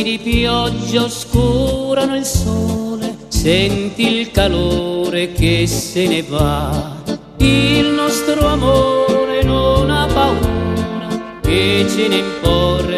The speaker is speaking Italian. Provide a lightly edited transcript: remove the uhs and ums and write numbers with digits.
colpi di pioggia oscurano il sole, senti il calore che se ne va. Il nostro amore non ha paura che ce ne imporre